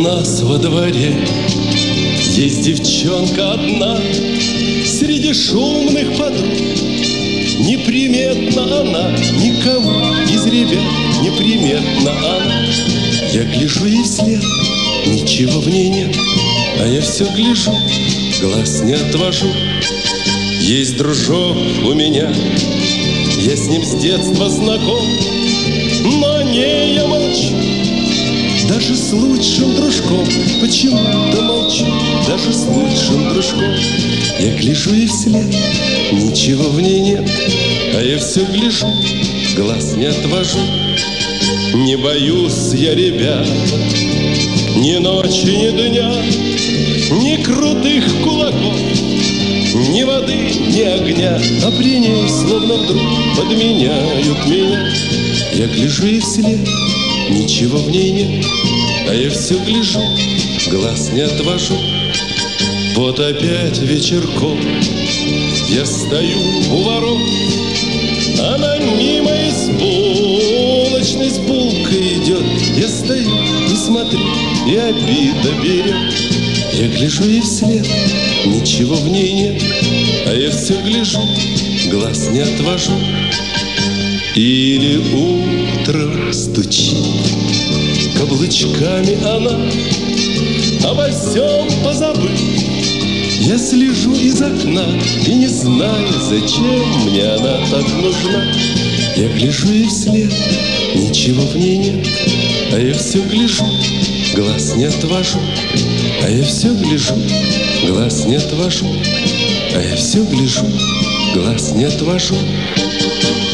нас во дворе есть девчонка одна среди шумных подруг. Неприметна она, никому из ребят неприметна она. Я гляжу ей вслед, ничего в ней нет, а я все гляжу, глаз не отвожу. Есть дружок у меня, я с ним с детства знаком, но о ней я молчу. Даже с лучшим дружком почему-то молчу. Даже с лучшим дружком я гляжу ей вслед, ничего в ней нет, а я все гляжу, глаз не отвожу. Не боюсь я, ребят, ни ночи, ни дня, ни крутых кулаков, ни воды, ни огня, а при ней словно вдруг подменяют меня. Я гляжу ей вслед, ничего в ней нет, а я все гляжу, глаз не отвожу. Вот опять вечерком я стою у ворот, она мимо из булочной с булкой идет. Я стою и смотрю, и обида берет. Я гляжу ей вслед, ничего в ней нет, а я все гляжу, глаз не отвожу. Или утро стучит каблучками она, обо всем позабыв. Я слежу из окна и не знаю, зачем мне она так нужна. Я гляжу ей вслед, ничего в ней нет, а я все гляжу, глаз не отвожу. А я все гляжу, глаз не отвожу. А я все гляжу, глаз не отвожу.